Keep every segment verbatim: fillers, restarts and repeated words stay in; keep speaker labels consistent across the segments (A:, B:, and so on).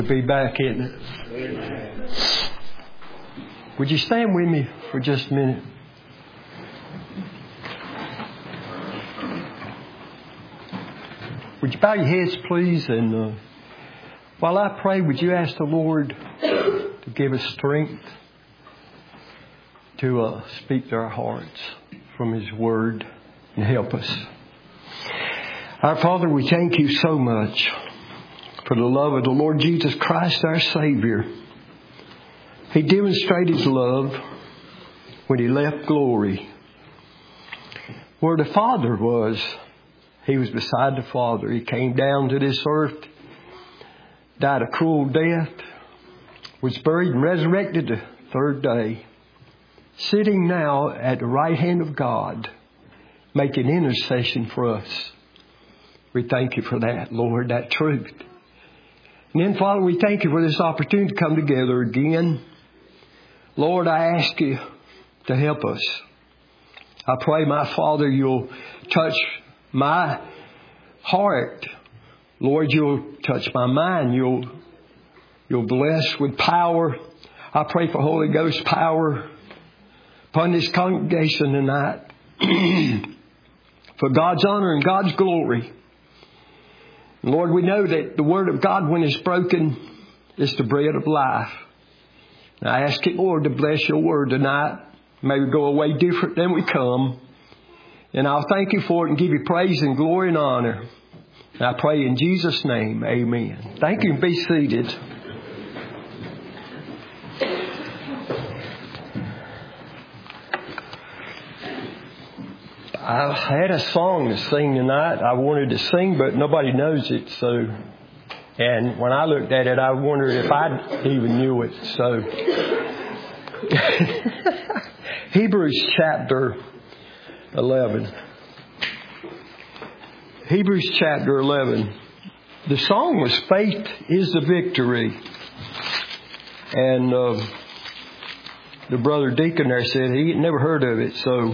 A: Be back, isn't it?
B: Amen.
A: Would you stand with me for just a minute? Would you bow your heads, please? And uh, while I pray, would you ask the Lord to give us strength to uh, speak to our hearts from His Word and help us. Our Father, we thank You so much for the love of the Lord Jesus Christ, our Savior. He demonstrated His love when He left glory. Where the Father was, He was beside the Father. He came down to this earth, died a cruel death, was buried and resurrected the third day, sitting now at the right hand of God, making intercession for us. We thank You for that, Lord, that truth. And then, Father, we thank You for this opportunity to come together again. Lord, I ask You to help us. I pray, my Father, You'll touch my heart. Lord, You'll touch my mind. You'll, you'll bless with power. I pray for Holy Ghost power upon this congregation tonight. For God's honor and God's glory. Lord, we know that the Word of God, when it's broken, is the bread of life. And I ask You, Lord, to bless Your Word tonight. May we go away different than we come. And I'll thank You for it and give You praise and glory and honor. And I pray in Jesus' name, amen. Thank you and be seated. I had a song to sing tonight. I wanted to sing, but nobody knows it. So, and when I looked at it, I wondered if I even knew it. So, Hebrews chapter eleven. Hebrews chapter eleven. The song was "Faith is the Victory," and uh, the brother deacon there said he had never heard of it. So.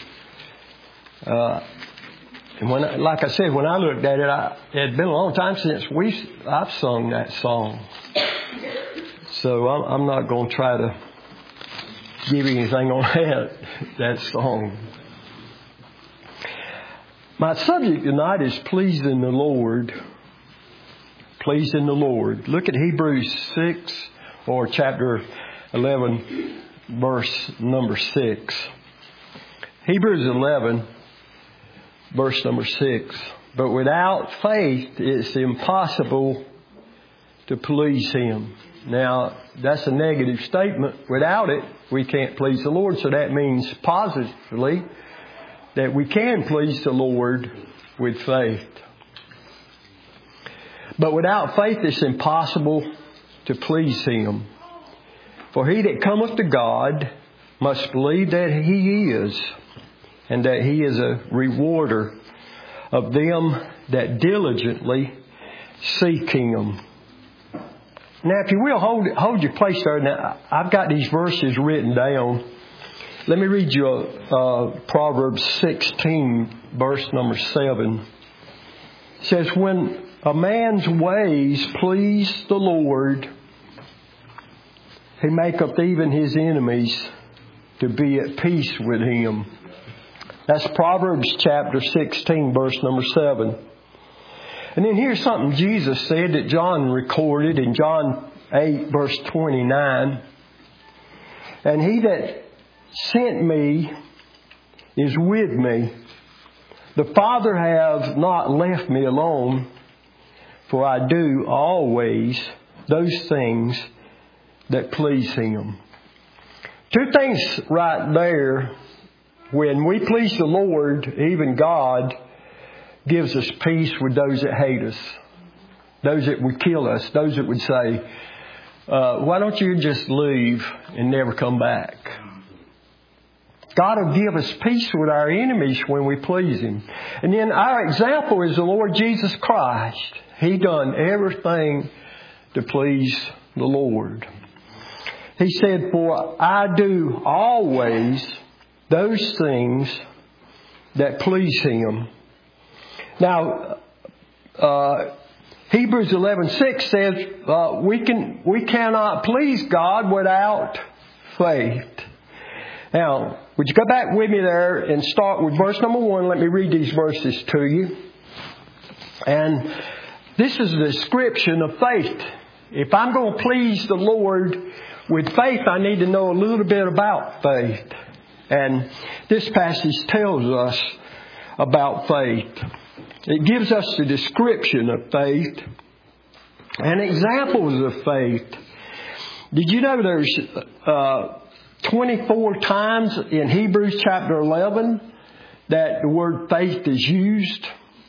A: Uh, and when, I, like I said, when I looked at it, I, it had been a long time since we I've sung that song. So I'm, I'm not going to try to give you anything on that that song. My subject tonight is pleasing the Lord. Pleasing the Lord. Look at Hebrews six or chapter eleven, verse number six. Hebrews eleven. Verse number six. But without faith, it's impossible to please Him. Now, that's a negative statement. Without it, we can't please the Lord. So that means positively that we can please the Lord with faith. But without faith, it's impossible to please Him. For he that cometh to God must believe that He is, and that He is a rewarder of them that diligently seek Him. Now, if you will, hold hold your place there. Now, I've got these verses written down. Let me read you uh, Proverbs sixteen, verse number seven. It says, when a man's ways please the Lord, He maketh even his enemies to be at peace with Him. That's Proverbs chapter sixteen, verse number seven. And then here's something Jesus said that John recorded in John eight, verse twenty-nine. And He that sent me is with me. The Father hath not left me alone, for I do always those things that please Him. Two things right there. When we please the Lord, even God gives us peace with those that hate us, those that would kill us, those that would say, uh, why don't you just leave and never come back? God will give us peace with our enemies when we please Him. And then our example is the Lord Jesus Christ. He done everything to please the Lord. He said, for I do always those things that please Him. Now, uh, Hebrews eleven six says uh, we can we cannot please God without faith. Now, would you go back with me there and start with verse number one? Let me read these verses to you. And this is a description of faith. If I'm going to please the Lord with faith, I need to know a little bit about faith. And this passage tells us about faith. It gives us the description of faith and examples of faith. Did you know there's uh, twenty-four times in Hebrews chapter eleven that the word faith is used?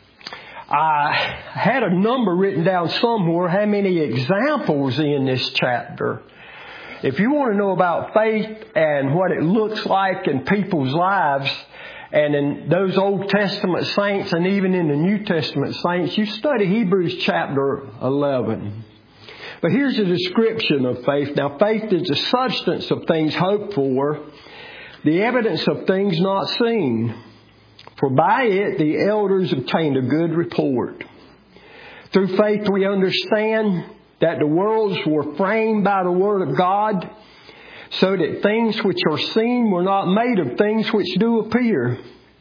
A: I had a number written down somewhere how many examples in this chapter. If you want to know about faith and what it looks like in people's lives, and in those Old Testament saints and even in the New Testament saints, you study Hebrews chapter eleven. But here's a description of faith. Now, faith is the substance of things hoped for, the evidence of things not seen. For by it the elders obtained a good report. Through faith we understand that the worlds were framed by the Word of God, so that things which are seen were not made of things which do appear.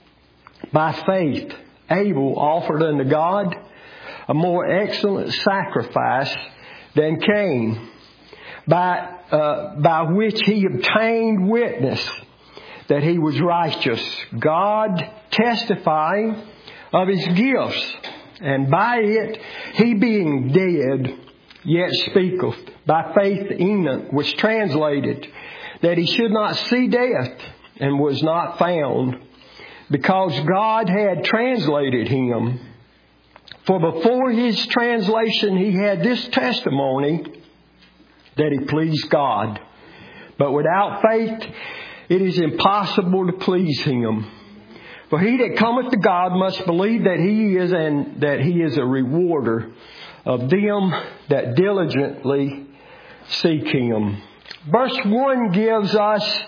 A: By faith Abel offered unto God a more excellent sacrifice than Cain, by uh, by which he obtained witness that he was righteous, God testifying of his gifts, and by it he being dead yet speaketh. By faith Enoch was translated, that he should not see death, and was not found, because God had translated him. For before his translation he had this testimony, that he pleased God. But without faith it is impossible to please him. For he that cometh to God must believe that he is, and that he is a rewarder of them that diligently seek him. Verse one gives us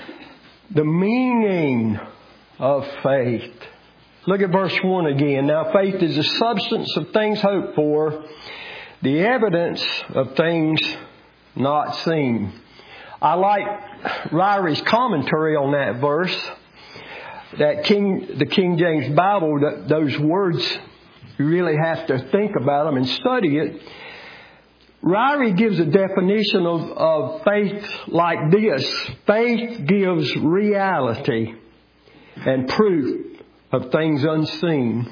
A: the meaning of faith. Look at verse one again. Now, faith is the substance of things hoped for, the evidence of things not seen. I like Ryrie's commentary on that verse. That King, the King James Bible, that those words, you really have to think about them and study it. Ryrie gives a definition of, of faith like this. Faith gives reality and proof of things unseen,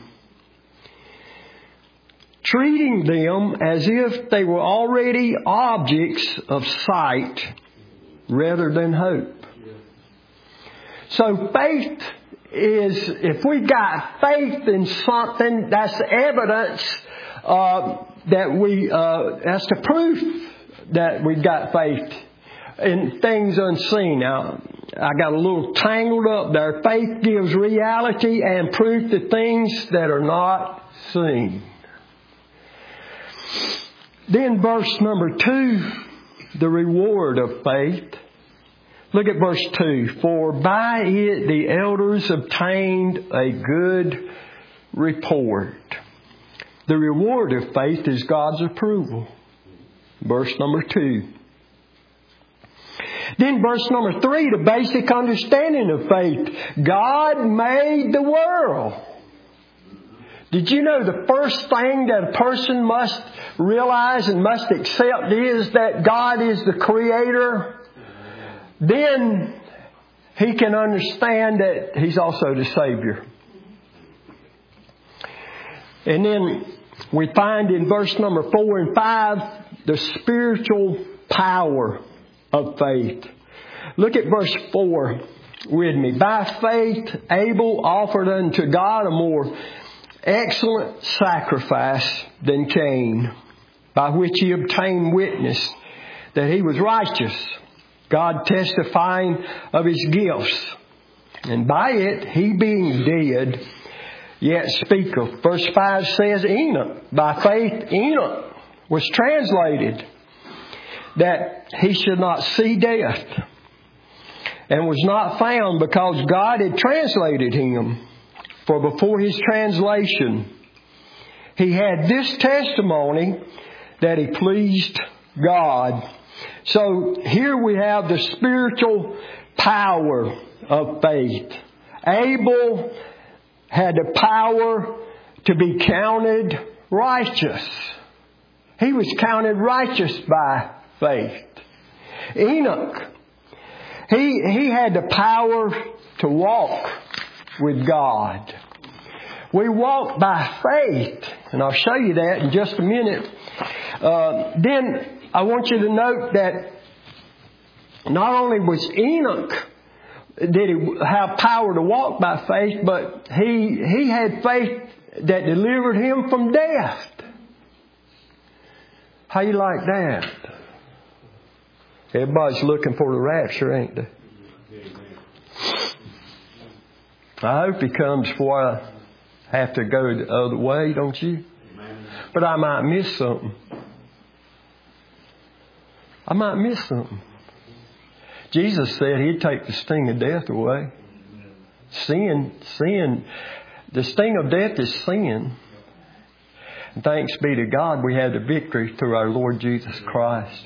A: treating them as if they were already objects of sight rather than hope. So faith is, if we got faith in something, that's evidence uh, that we, uh, that's the proof that we've got faith in things unseen. Now, I got a little tangled up there. Faith gives reality and proof to things that are not seen. Then verse number two, the reward of faith. Look at verse two. For by it the elders obtained a good report. The reward of faith is God's approval. Verse number two. Then verse number three, the basic understanding of faith. God made the world. Did you know the first thing that a person must realize and must accept is that God is the Creator? Then he can understand that He's also the Savior. And then we find in verse number four and five the spiritual power of faith. Look at verse four with me. By faith Abel offered unto God a more excellent sacrifice than Cain, by which he obtained witness that he was righteous, God testifying of his gifts. And by it he being dead yet speaketh. Verse five says Enoch, by faith Enoch was translated, that he should not see death, and was not found, because God had translated him. For before his translation he had this testimony that he pleased God. So here we have the spiritual power of faith. Abel had the power to be counted righteous. He was counted righteous by faith. Enoch, he, he had the power to walk with God. We walk by faith, and I'll show you that in just a minute. Uh, then I want you to note that not only was Enoch, did he have power to walk by faith, but he he had faith that delivered him from death. How you like that? Everybody's looking for the rapture, ain't they? I hope he comes before I have to go the other way, don't you? But I might miss something. I might miss something. Jesus said He'd take the sting of death away. Sin, sin, the sting of death is sin. And thanks be to God we have the victory through our Lord Jesus Christ.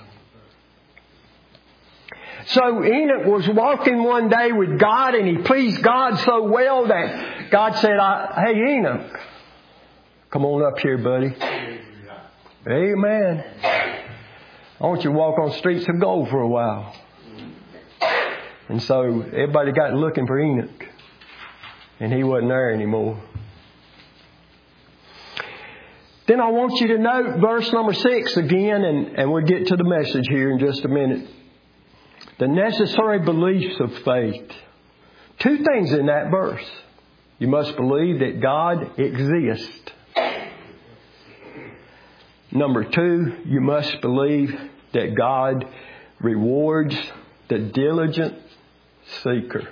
A: So Enoch was walking one day with God, and he pleased God so well that God said, "Hey Enoch, come on up here, buddy." Amen. I want you to walk on streets of gold for a while. And so everybody got looking for Enoch. And he wasn't there anymore. Then I want you to note verse number six again, and, and we'll get to the message here in just a minute. The necessary beliefs of faith. Two things in that verse. You must believe that God exists. Number two, you must believe that God rewards the diligent seeker.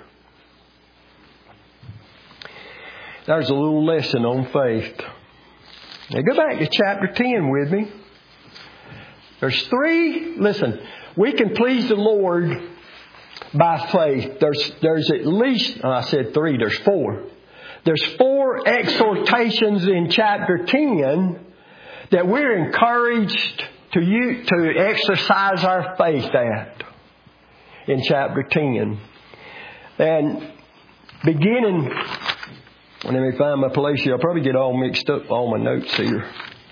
A: There's a little lesson on faith. Now go back to chapter ten with me. There's three, listen, we can please the Lord by faith. There's, there's at least, oh, I said three, there's four. There's four exhortations in chapter ten that we're encouraged to use, to exercise our faith at in chapter ten. And beginning, let me find my place here. I'll probably get all mixed up, all my notes here.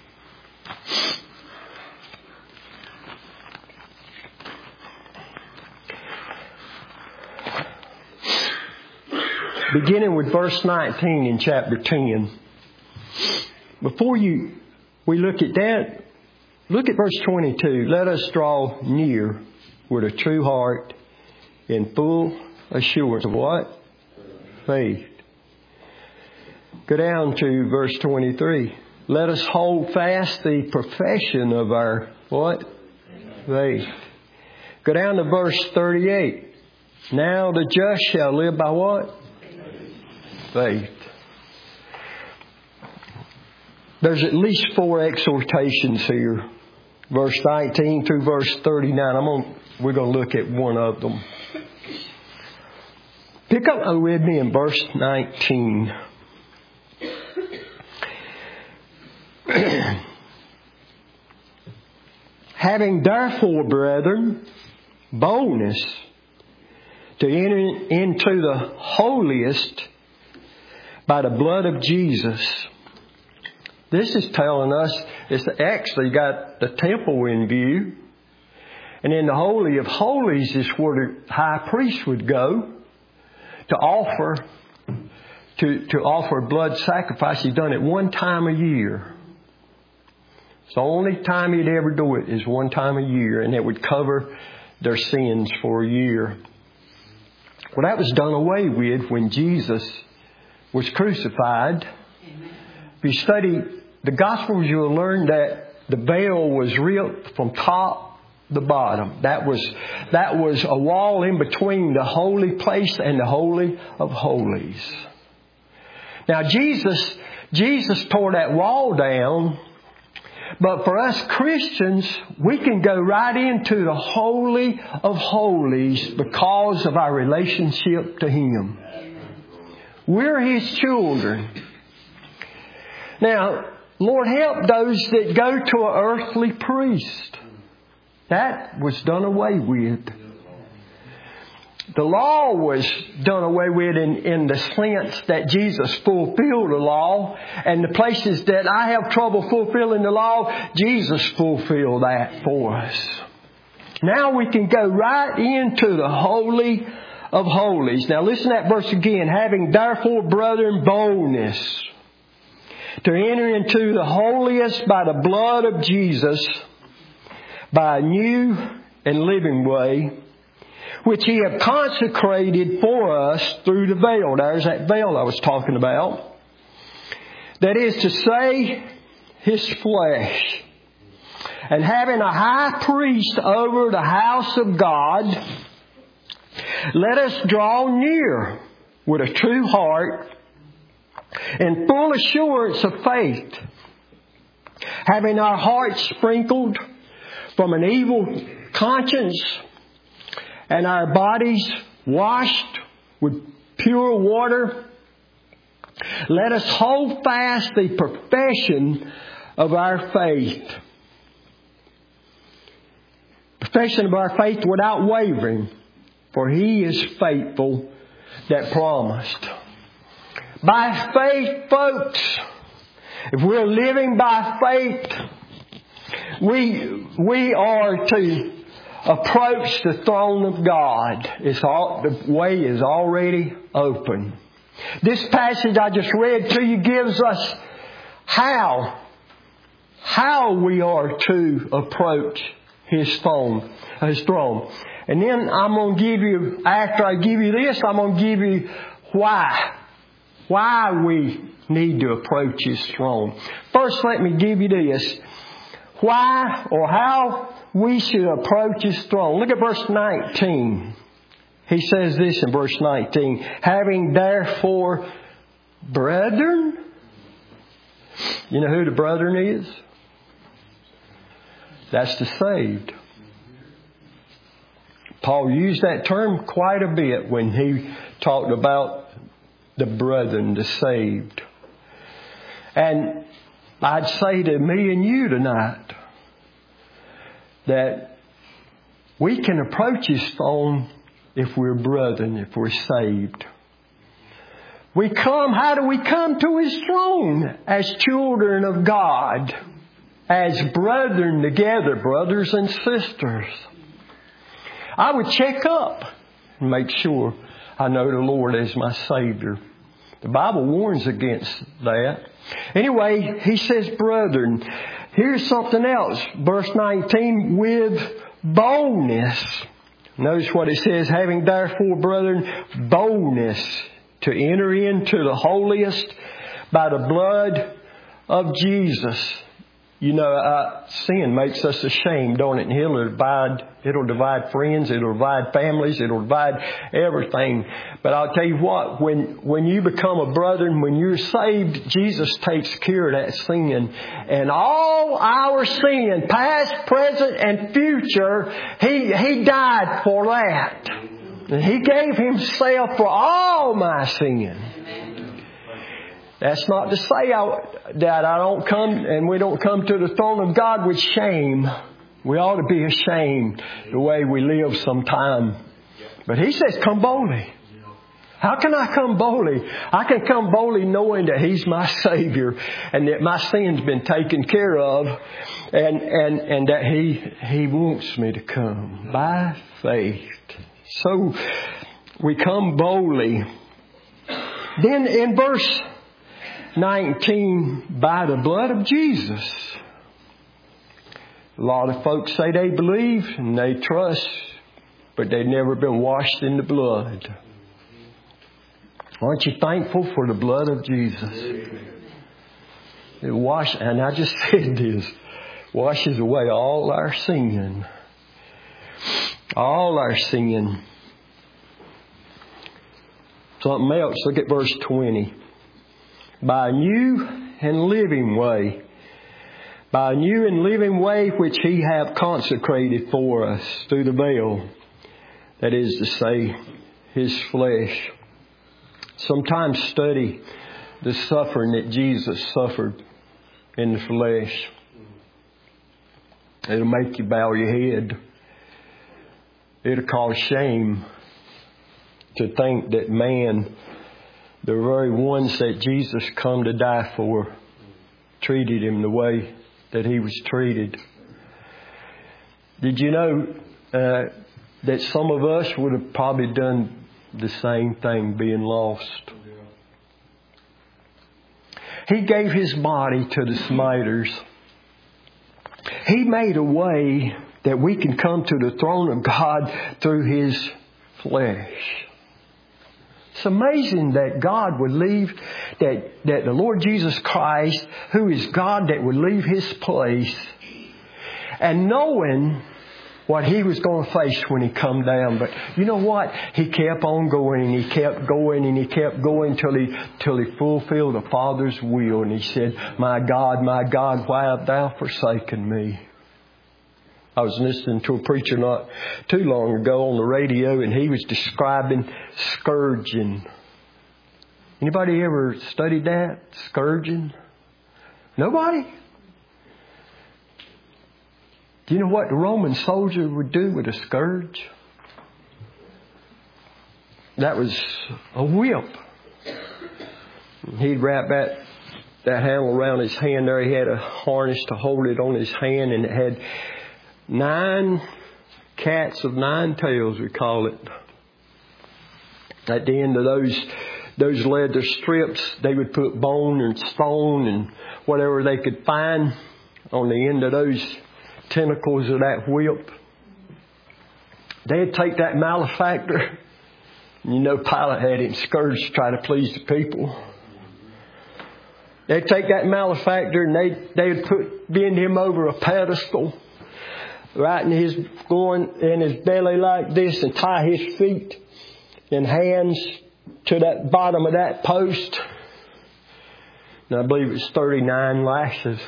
A: Beginning with verse nineteen in chapter ten. Before you we look at that, look at verse twenty-two. Let us draw near with a true heart in full assurance of what? Faith. Go down to verse twenty-three. Let us hold fast the profession of our what? Faith. Go down to verse thirty-eight. Now the just shall live by what? Faith. There's at least four exhortations here. Verse nineteen through verse thirty-nine. I'm on, we're going to look at one of them. Pick up with me in verse nineteen. Having therefore, brethren, boldness to enter into the holiest by the blood of Jesus. This is telling us it's actually got the temple in view. And in the Holy of Holies is where the high priest would go to offer to, to offer blood sacrifice. He's done it one time a year. It's the only time he'd ever do it is one time a year, and it would cover their sins for a year. Well, that was done away with when Jesus was crucified. If you study the Gospels, you'll learn that the veil was ripped from top to bottom. That was, that was a wall in between the holy place and the Holy of Holies. Now, Jesus, Jesus tore that wall down. But for us Christians, we can go right into the Holy of Holies because of our relationship to Him. We're His children. Now, Lord, help those that go to an earthly priest. That was done away with. The law was done away with in, in the sense that Jesus fulfilled the law. And the places that I have trouble fulfilling the law, Jesus fulfilled that for us. Now we can go right into the Holy of Holies. Now listen to that verse again. Having therefore, brethren, boldness to enter into the holiest by the blood of Jesus, by a new and living way, which He hath consecrated for us through the veil. There's that veil I was talking about. That is to say, His flesh. And having a high priest over the house of God, let us draw near with a true heart and full assurance of faith, having our hearts sprinkled from an evil conscience and our bodies washed with pure water. Let us hold fast the profession of our faith. Profession of our faith without wavering, for He is faithful that promised. By faith, folks, if we're living by faith, we we are to approach the throne of God. It's all, the way is already open. This passage I just read to you gives us how how we are to approach His throne, His throne. And then I'm going to give you, after I give you this, I'm going to give you why. Why we need to approach His throne. First, let me give you this. Why or how we should approach His throne. Look at verse nineteen. He says this in verse nineteen. Having therefore, brethren. You know who the brethren is? That's the saved. Paul used that term quite a bit when he talked about the brethren, the saved. And I'd say to me and you tonight that we can approach His throne if we're brethren, if we're saved. We come, how do we come to His throne? As children of God. As brethren together, brothers and sisters. I would check up and make sure I know the Lord as my Savior. The Bible warns against that. Anyway, he says, brethren. Here's something else. Verse nineteen, with boldness. Notice what it says, having therefore, brethren, boldness to enter into the holiest by the blood of Jesus. You know, uh, sin makes us ashamed, don't it? And it'll divide, it'll divide friends, it'll divide families, it'll divide everything. But I'll tell you what, when, when you become a brother and when you're saved, Jesus takes care of that sin. And all our sin, past, present, and future, He, He died for that. And He gave Himself for all my sin. That's not to say I, that I don't come and we don't come to the throne of God with shame. We ought to be ashamed the way we live sometime. But He says, come boldly. How can I come boldly? I can come boldly knowing that He's my Savior and that my sin's been taken care of and, and, and that He, He wants me to come by faith. So we come boldly. Then in verse nineteen, by the blood of Jesus. A lot of folks say they believe and they trust, but they've never been washed in the blood. Aren't you thankful for the blood of Jesus? It wash, and I just said this, washes away all our sin. All our sin. Something else, look at verse twenty. By a new and living way. By a new and living way which He hath consecrated for us through the veil. That is to say, His flesh. Sometimes study the suffering that Jesus suffered in the flesh. It'll make you bow your head. It'll cause shame to think that man, the very ones that Jesus come to die for, treated him the way that he was treated. Did you know uh, that some of us would have probably done the same thing, being lost? He gave His body to the smiters. He made a way that we can come to the throne of God through His flesh. It's amazing that God would leave, that, that the Lord Jesus Christ, who is God, that would leave His place, and knowing what He was going to face when He come down. But you know what? He kept on going, and He kept going, and He kept going till He, till He fulfilled the Father's will. And He said, "My God, my God, why hast Thou forsaken me?" I was listening to a preacher not too long ago on the radio, and he was describing scourging. Anybody ever studied that? Scourging? Nobody? Do you know what the Roman soldier would do with a scourge? That was a whip. He'd wrap that, that handle around his hand there. He had a harness to hold it on his hand, and it had nine cats of nine tails, we call it. At the end of those those leather strips, they would put bone and stone and whatever they could find on the end of those tentacles of that whip. They'd take that malefactor. You know, Pilate had him scourged to try to please the people. They'd take that malefactor and they they would put bend him over a pedestal, right in his going in his belly like this, and tie his feet and hands to that bottom of that post. And I believe it's thirty-nine lashes.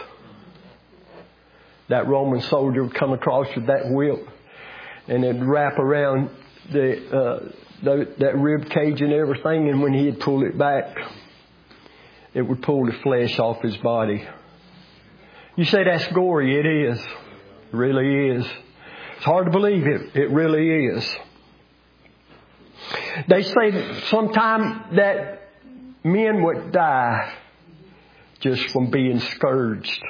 A: That Roman soldier would come across with that whip, and it'd wrap around the, uh, the that rib cage and everything. And when he'd pull it back, it would pull the flesh off his body. You say that's gory. It is. It really is. It's hard to believe it. It really is. They say that sometime that men would die just from being scourged.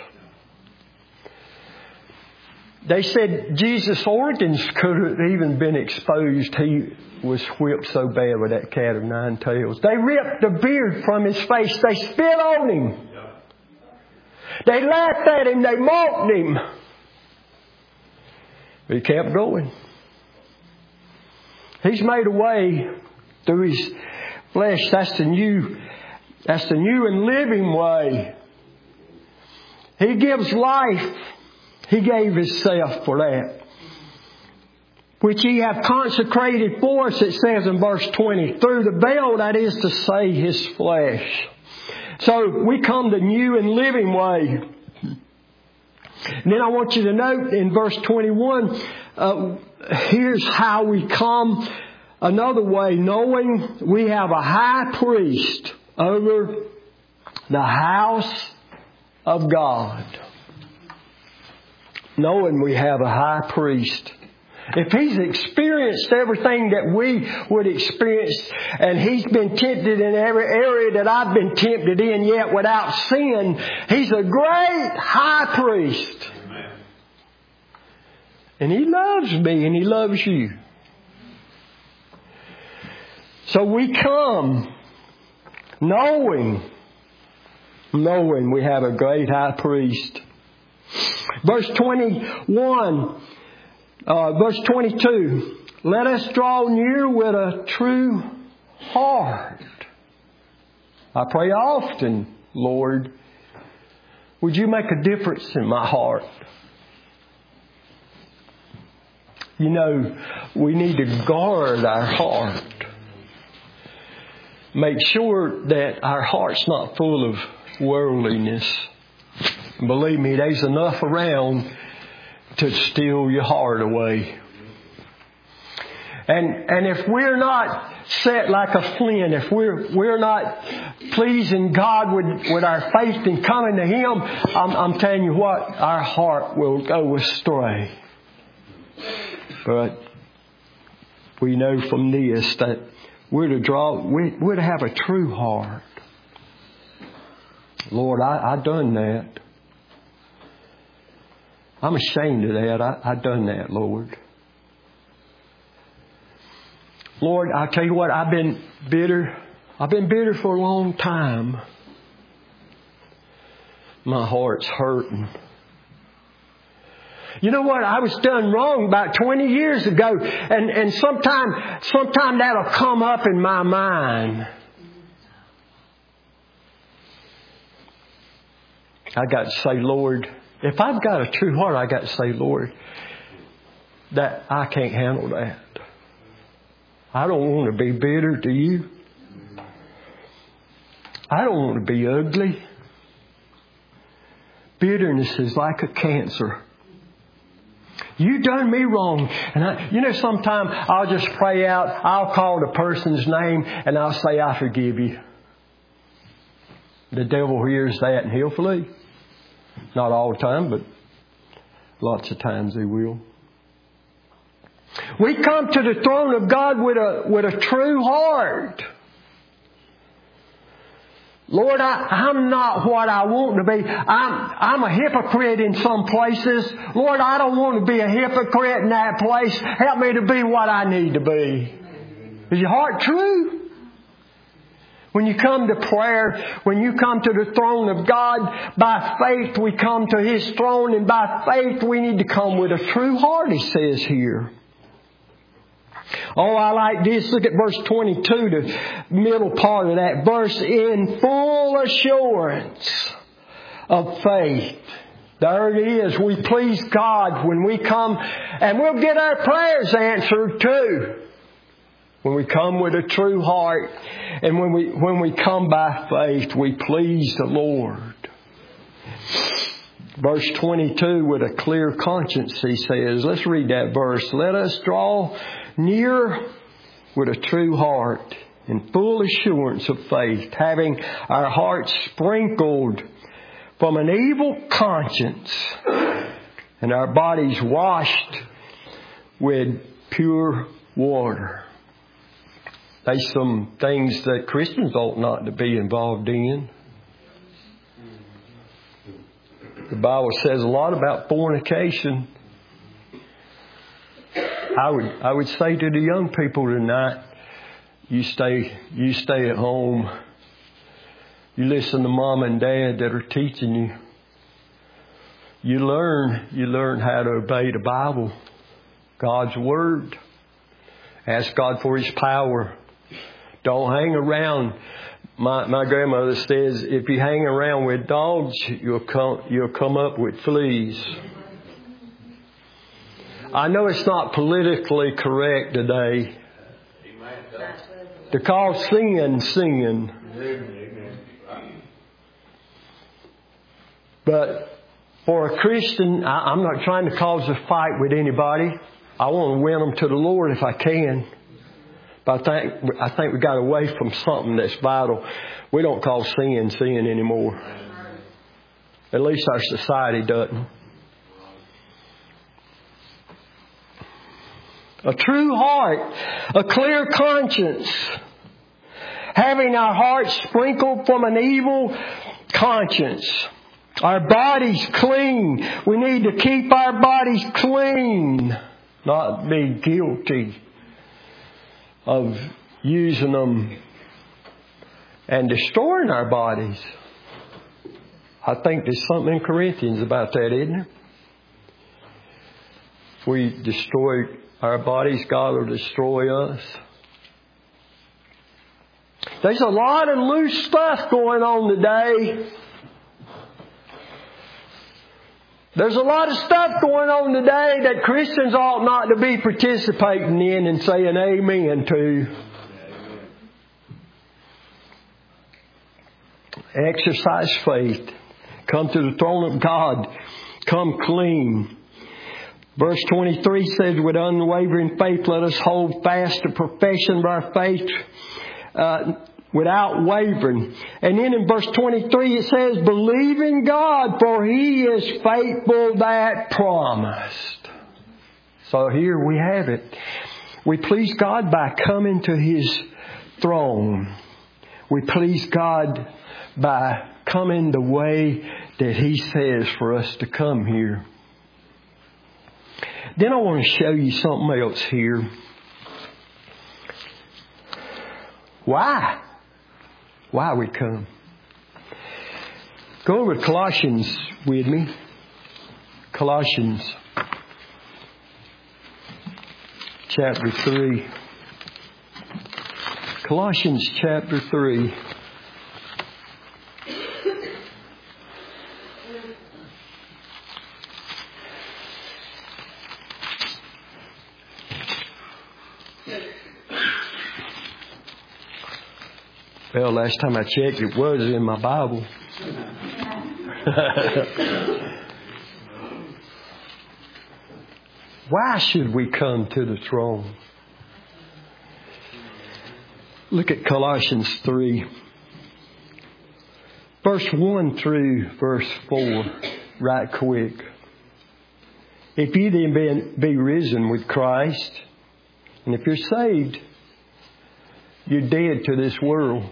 A: They said Jesus' organs could have even been exposed. He was whipped so bad with that cat of nine tails. They ripped the beard from his face. They spit on him. They laughed at him. They mocked him. But he kept going. He's made a way through His flesh. That's the new, that's the new and living way. He gives life. He gave Himself for that, which He hath consecrated for us, it says in verse twenty, through the veil, that is to say, His flesh. So we come the new and living way. And then I want you to note in verse twenty-one, uh, here's how we come another way, knowing we have a high priest over the house of God. Knowing we have a high priest. If He's experienced everything that we would experience, and He's been tempted in every area that I've been tempted in, yet without sin, He's a great high priest. Amen. And He loves me and He loves you. So we come knowing, knowing we have a great high priest. Verse twenty-one, uh, verse twenty-two, let us draw near with a true heart. I pray often, Lord, would You make a difference in my heart? You know, we need to guard our heart. Make sure that our heart's not full of worldliness. Believe me, there's enough around to steal your heart away. And and if we're not set like a flint, if we're we're not pleasing God with, with our faith and coming to Him, I'm, I'm telling you what, our heart will go astray. But we know from this that we're to draw, we're, we're to have a true heart. Lord, I, I done that. I'm ashamed of that. I, I done that, Lord. Lord, I tell you what, I've been bitter. I've been bitter for a long time. My heart's hurting. You know what? I was done wrong about twenty years ago. And, and sometime, sometime that'll come up in my mind. I got to say, Lord, if I've got a true heart, I got to say, Lord, that I can't handle that. I don't want to be bitter, do you? I don't want to be ugly. Bitterness is like a cancer. You done me wrong. And I, you know, sometimes I'll just pray out, I'll call the person's name and I'll say, I forgive you. The devil hears that and he'll flee. Not all the time, but lots of times he will. We come to the throne of God with a with a true heart. Lord, I, I'm not what I want to be. I'm I'm a hypocrite in some places. Lord, I don't want to be a hypocrite in that place. Help me to be what I need to be. Is your heart true? When you come to prayer, when you come to the throne of God, by faith we come to His throne, and by faith we need to come with a true heart, He says here. Oh, I like this. Look at verse twenty-two, the middle part of that verse. In full assurance of faith. There it is. We please God when we come, and we'll get our prayers answered too. When we come with a true heart, and when we when we come by faith, we please the Lord. Verse twenty-two, with a clear conscience, he says, let's read that verse. Let us draw near with a true heart, in full assurance of faith, having our hearts sprinkled from an evil conscience, and our bodies washed with pure water. There's some things that Christians ought not to be involved in. The Bible says a lot about fornication. I would I would say to the young people tonight, you stay you stay at home. You listen to mom and dad that are teaching you. You learn you learn how to obey the Bible, God's Word. Ask God for His power. Don't hang around. My my grandmother says, if you hang around with dogs, you'll come you'll come up with fleas. I know it's not politically correct today to call sin sin. But for a Christian, I, I'm not trying to cause a fight with anybody. I want to win them to the Lord if I can. But I think I think we got away from something that's vital. We don't call sin sin anymore. At least our society doesn't. A true heart, a clear conscience, having our hearts sprinkled from an evil conscience. Our bodies clean. We need to keep our bodies clean, not be guilty of using them and destroying our bodies. I think there's something in Corinthians about that, isn't there? If we destroy our bodies, God will destroy us. There's a lot of loose stuff going on today. There's a lot of stuff going on today that Christians ought not to be participating in and saying amen to. Exercise faith. Come to the throne of God. Come clean. Verse twenty-three says, with unwavering faith, let us hold fast the profession of our faith uh, without wavering. And then in verse twenty-three it says, believe in God, for He is faithful that promised. So here we have it. We please God by coming to His throne. We please God by coming the way that He says for us to come here. Then I want to show you something else here. Why? Why we come. Go over to Colossians with me. Colossians chapter three. Colossians chapter three. Well, last time I checked, it was in my Bible. Why should we come to the throne? Look at Colossians three. Verse one through verse four, right quick. If you then be, be risen with Christ, and if you're saved, you're dead to this world.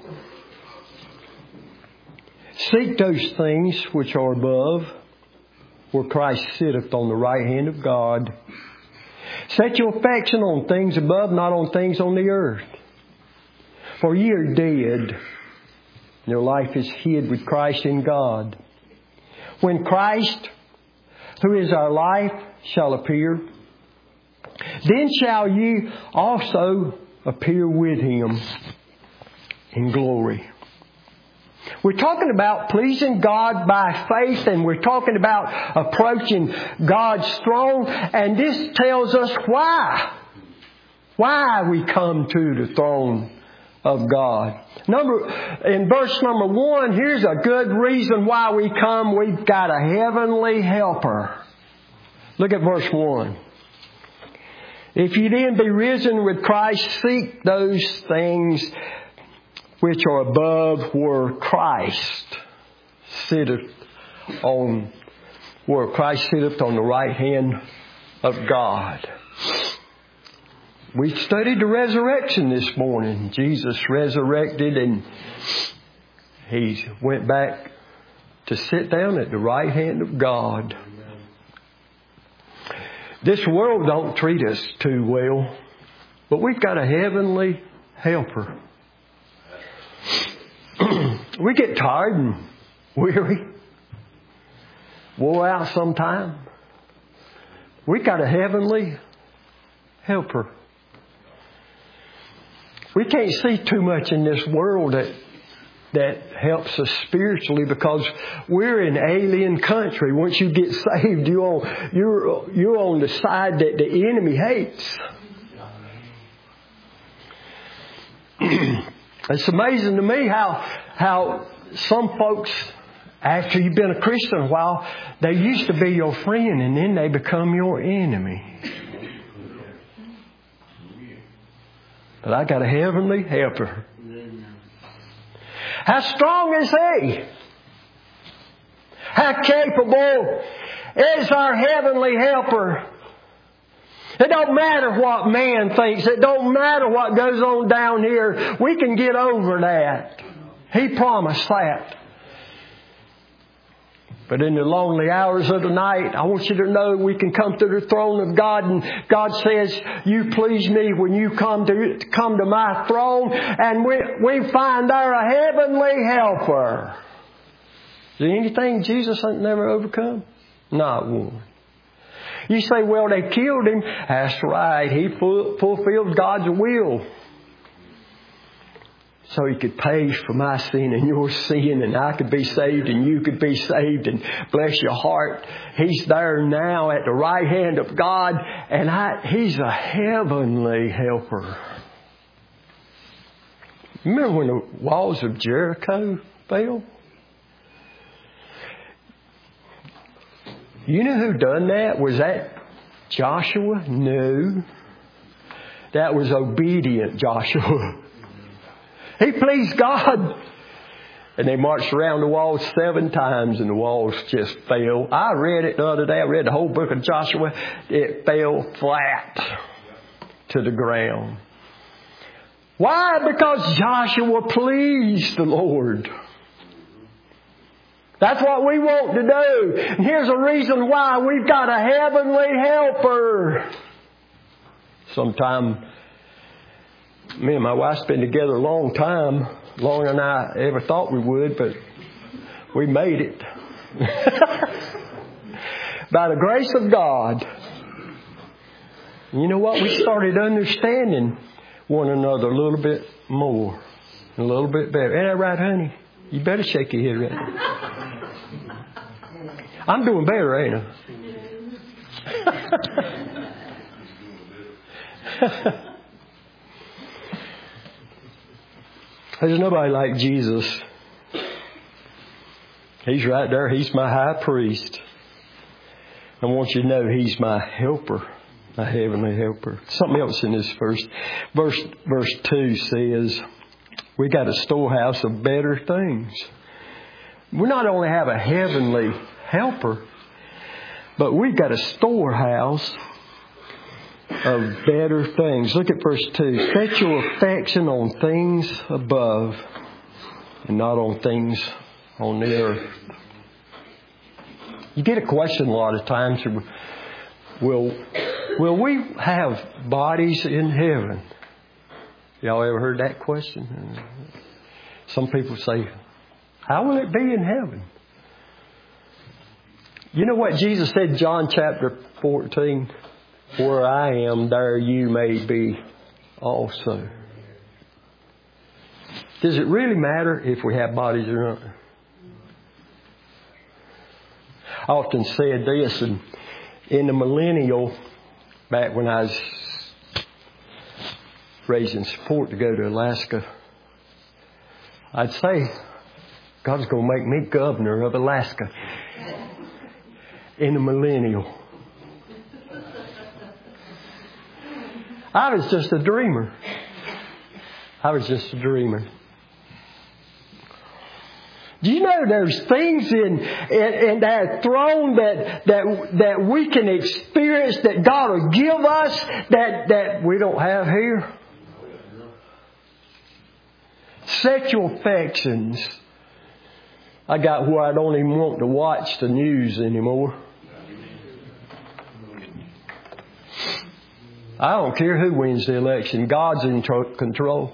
A: Seek those things which are above, where Christ sitteth on the right hand of God. Set your affection on things above, not on things on the earth. For ye are dead. Your life is hid with Christ in God. When Christ, who is our life, shall appear, then shall ye also appear with Him in glory. We're talking about pleasing God by faith, and we're talking about approaching God's throne, and this tells us why. Why we come to the throne of God. Number, in verse number one, here's a good reason why we come. We've got a heavenly helper. Look at verse one. If you then be risen with Christ, seek those things which are above, where Christ sitteth on, where Christ sitteth on the right hand of God. We studied the resurrection this morning. Jesus resurrected and He went back to sit down at the right hand of God. This world don't treat us too well, but we've got a heavenly helper. We get tired and weary, wore out sometime. We've got a heavenly helper. We can't see too much in this world that that helps us spiritually, because we're in alien country. Once you get saved, you're on, you're, you're on the side that the enemy hates. It's amazing to me how how some folks, after you've been a Christian a while, they used to be your friend and then they become your enemy. But I got a heavenly helper. How strong is He? How capable is our heavenly helper? It don't matter what man thinks. It don't matter what goes on down here. We can get over that. He promised that. But in the lonely hours of the night, I want you to know we can come to the throne of God, and God says, you please me when you come to come to my throne, and we, we find there a heavenly helper. Is there anything Jesus ain't never overcome? Not one. You say, well, they killed Him. That's right. He fulfilled God's will, so He could pay for my sin and your sin, and I could be saved and you could be saved, and bless your heart. He's there now at the right hand of God, and I, He's a heavenly helper. Remember when the walls of Jericho fell? You know who done that? Was that Joshua? No. That was obedient Joshua. He pleased God. And they marched around the walls seven times and the walls just fell. I read it the other day. I read the whole book of Joshua. It fell flat to the ground. Why? Because Joshua pleased the Lord. That's what we want to do. And here's a reason why. We've got a heavenly helper. Sometime, me and my wife's been together a long time. Longer than I ever thought we would, but we made it. By the grace of God. You know what? We started understanding one another a little bit more. A little bit better. Ain't that right, honey? You better shake your head right. I'm doing better, ain't I? There's nobody like Jesus. He's right there. He's my high priest. I want you to know He's my helper, my heavenly helper. Something else in this verse. Verse, verse two says, we got a storehouse of better things. We not only have a heavenly helper, but we've got a storehouse of better things. Look at verse two. Set your affection on things above and not on things on the earth. You get a question a lot of times. Will, will we have bodies in heaven? Y'all ever heard that question? Some people say, how will it be in heaven? You know what Jesus said in John chapter fourteen? Where I am, there you may be also. Does it really matter if we have bodies or not? I often said this, and in the millennial, back when I was raising support to go to Alaska, I'd say, God's going to make me governor of Alaska in the millennial. I was just a dreamer. I was just a dreamer. Do you know there's things in, in, in that throne that, that, that we can experience that God will give us that, that we don't have here? Set your affections. I got where I don't even want to watch the news anymore. I don't care who wins the election. God's in control.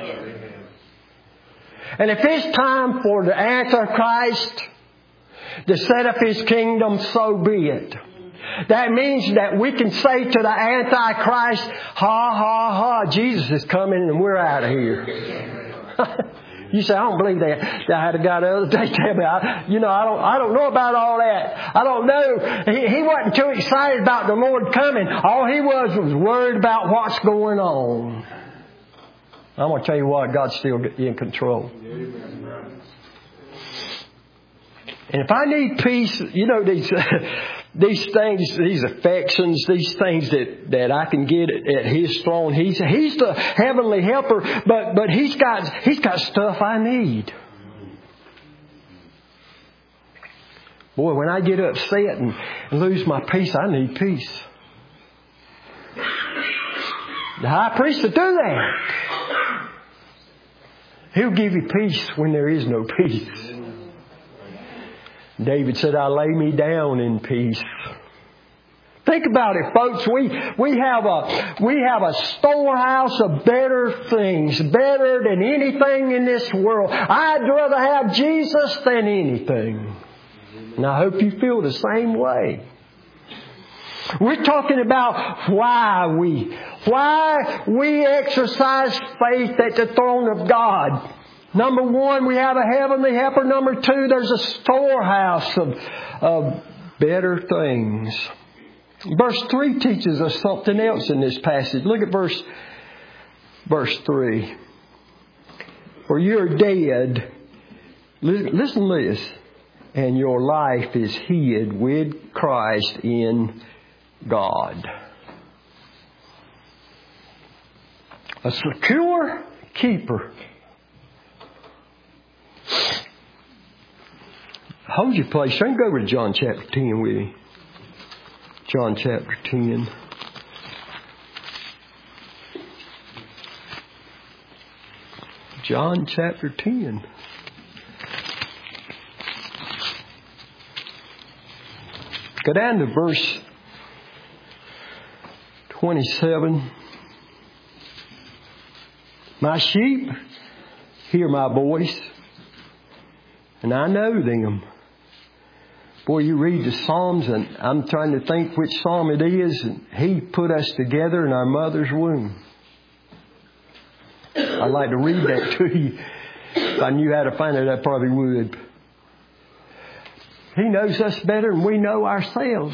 A: And if it's time for the Antichrist to set up his kingdom, so be it. That means that we can say to the Antichrist, ha, ha, ha, Jesus is coming and we're out of here. You say, I don't believe that. I had a guy the other day tell me, I, you know, I don't, I don't know about all that. I don't know. He, he wasn't too excited about the Lord coming. All he was was worried about what's going on. I'm going to tell you what, God's still in control. And if I need peace, you know, these these things, these affections, these things that, that I can get at, at His throne. He's He's the heavenly helper, but but He's got He's got stuff I need. Boy, when I get upset and, and lose my peace, I need peace. The high priest will do that. He'll give you peace when there is no peace. David said, I lay me down in peace. Think about it, folks. We we have a we have a storehouse of better things, better than anything in this world. I'd rather have Jesus than anything. And I hope you feel the same way. We're talking about why we why we exercise faith at the throne of God. Number one, we have a heavenly helper. Number two, there's a storehouse of, of better things. Verse three teaches us something else in this passage. Look at verse, verse three. For you're dead. Listen to this. And your life is hid with Christ in God. A secure keeper. Hold your place. Turn go over to John chapter ten with me. John chapter ten. John chapter ten. Go down to verse twenty-seven. My sheep hear my voice, and I know them. Boy, you read the Psalms, and I'm trying to think which Psalm it is. And He put us together in our mother's womb. I'd like to read that to you. If I knew how to find it, I probably would. He knows us better than we know ourselves.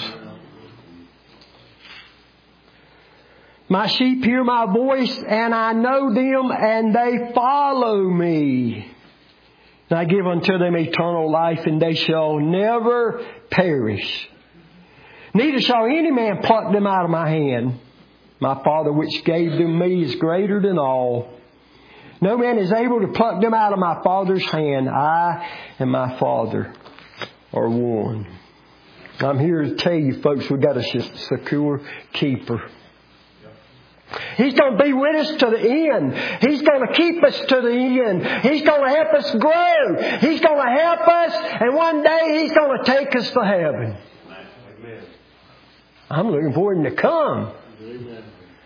A: My sheep hear my voice, and I know them, and they follow me. And I give unto them eternal life, and they shall never perish. Neither shall any man pluck them out of my hand. My Father which gave them me is greater than all. No man is able to pluck them out of my Father's hand. I and my Father are one. I'm here to tell you, folks, we've got a secure keeper. He's going to be with us to the end. He's going to keep us to the end. He's going to help us grow. He's going to help us, and one day He's going to take us to heaven. Amen. I'm looking for Him to come. Amen.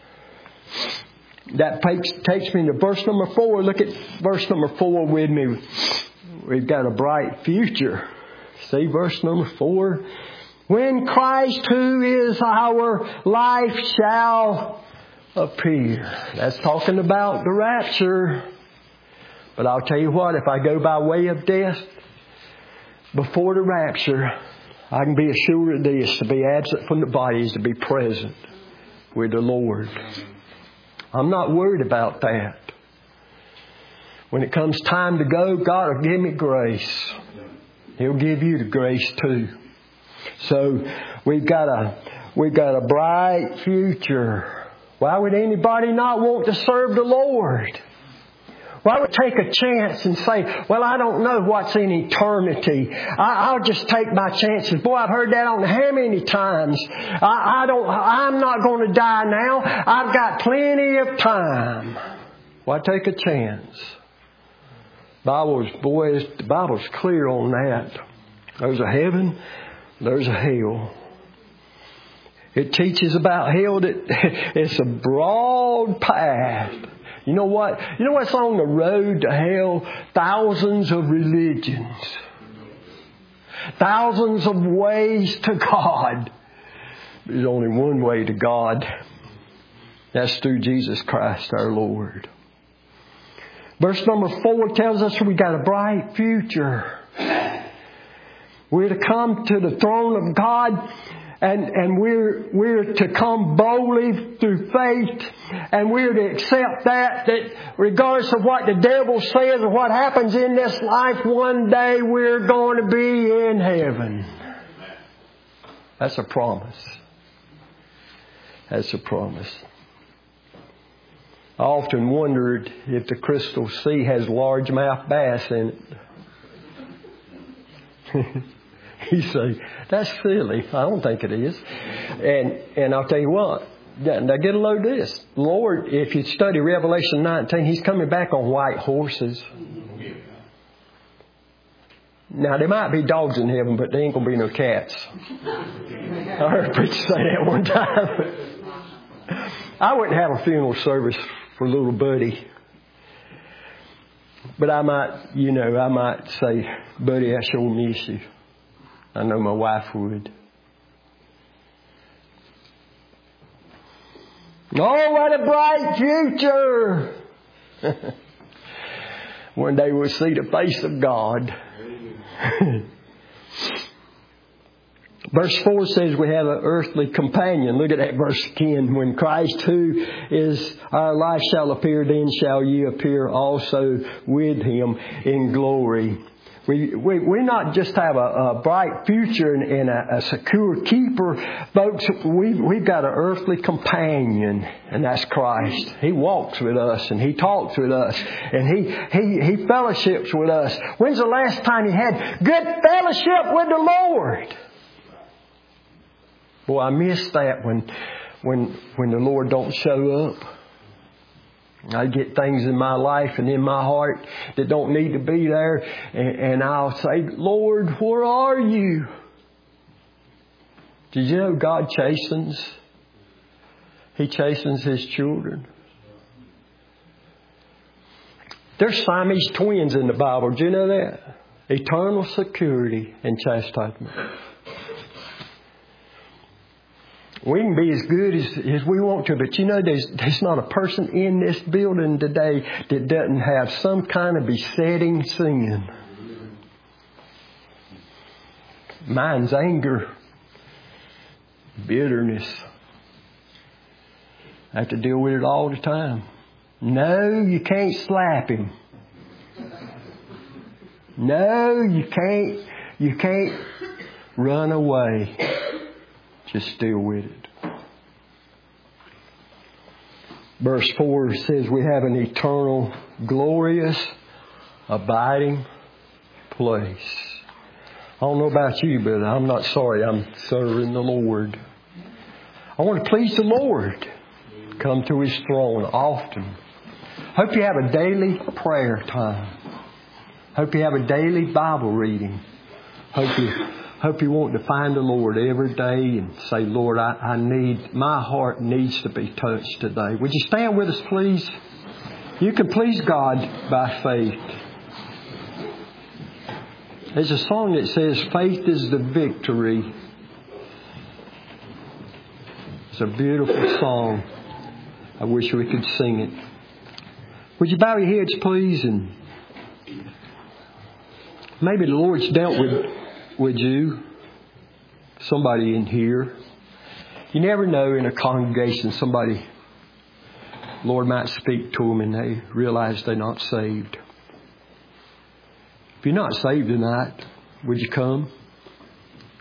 A: That takes, takes me to verse number four. Look at verse number four with me. We've got a bright future. See verse number four. When Christ, who is our life, shall appear. That's talking about the rapture. But I'll tell you what, if I go by way of death before the rapture, I can be assured of this: to be absent from the body is to be present with the Lord. I'm not worried about that. When it comes time to go, God will give me grace. He'll give you the grace too. So we've got a we've got a bright future. Why would anybody not want to serve the Lord? Why would take a chance and say, well, I don't know what's in eternity. I, I'll just take my chances. Boy, I've heard that on how many times. I, I don't, I'm not going to die now. I've got plenty of time. Why take a chance? Bible's, boy, the Bible's clear on that. There's a heaven, there's a hell. It teaches about hell that it's a broad path. You know what? You know what's on the road to hell? Thousands of religions. Thousands of ways to God. There's only one way to God. That's through Jesus Christ our Lord. Verse number four tells us we got a bright future. We're to come to the throne of God. And, and we're, we're to come boldly through faith, and we're to accept that, that regardless of what the devil says or what happens in this life, one day we're going to be in heaven. That's a promise. That's a promise. I often wondered if the Crystal Sea has largemouth bass in it. You say, that's silly. I don't think it is. And and I'll tell you what, now get a load of this. Lord, if you study Revelation nineteen, He's coming back on white horses. Now, there might be dogs in heaven, but there ain't going to be no cats. I heard a preacher say that one time. I wouldn't have a funeral service for little Buddy. But I might, you know, I might say, Buddy, I sure miss you. I know my wife would. Oh, what a bright future! One day we'll see the face of God. Verse four says we have an earthly companion. Look at that verse again. When Christ, who is our life, shall appear, then shall ye appear also with Him in glory. We, we, we not just have a, a bright future and, and a, a secure keeper, folks. We, we've got an earthly companion, and that's Christ. He walks with us, and He talks with us, and He, He, He fellowships with us. When's the last time you had good fellowship with the Lord? Boy, I miss that when, when, when the Lord don't show up. I get things in my life and in my heart that don't need to be there. And, and I'll say, Lord, where are you? Did you know God chastens? He chastens His children. There's Siamese twins in the Bible. Do you know that? Eternal security and chastisement. We can be as good as, as we want to, but you know, there's, there's not a person in this building today that doesn't have some kind of besetting sin. Mine's anger, bitterness. I have to deal with it all the time. No, you can't slap him. No, you can't, you can't run away. Just deal with it. Verse four says we have an eternal, glorious, abiding place. I don't know about you, but I'm not sorry I'm serving the Lord. I want to please the Lord. Come to His throne often. Hope you have a daily prayer time. Hope you have a daily Bible reading. Hope you Hope you want to find the Lord every day and say, Lord, I, I need, my heart needs to be touched today. Would you stand with us, please? You can please God by faith. There's a song that says, faith is the victory. It's a beautiful song. I wish we could sing it. Would you bow your heads, please? And maybe the Lord's dealt with Would you? Somebody in here. You never know in a congregation somebody, Lord might speak to them and they realize they're not saved. If you're not saved tonight, would you come?